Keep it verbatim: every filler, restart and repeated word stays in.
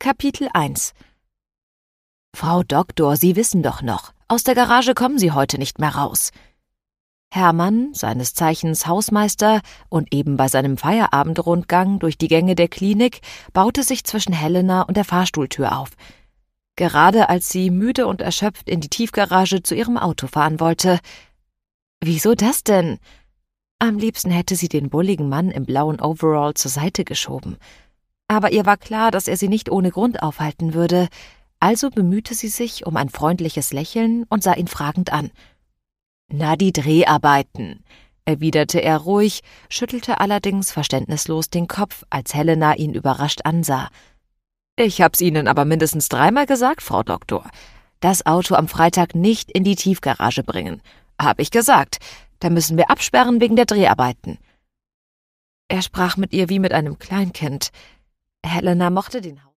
Kapitel eins. »Frau Doktor, Sie wissen doch noch, aus der Garage kommen Sie heute nicht mehr raus.« Hermann, seines Zeichens Hausmeister und eben bei seinem Feierabendrundgang durch die Gänge der Klinik, baute sich zwischen Helena und der Fahrstuhltür auf. Gerade als sie müde und erschöpft in die Tiefgarage zu ihrem Auto fahren wollte. »Wieso das denn?« Am liebsten hätte sie den bulligen Mann im blauen Overall zur Seite geschoben. Aber ihr war klar, dass er sie nicht ohne Grund aufhalten würde, also bemühte sie sich um ein freundliches Lächeln und sah ihn fragend an. »Na, die Dreharbeiten«, erwiderte er ruhig, schüttelte allerdings verständnislos den Kopf, als Helena ihn überrascht ansah. »Ich hab's Ihnen aber mindestens dreimal gesagt, Frau Doktor. Das Auto am Freitag nicht in die Tiefgarage bringen. Hab ich gesagt. Da müssen wir absperren wegen der Dreharbeiten.« Er sprach mit ihr wie mit einem Kleinkind. Helena mochte den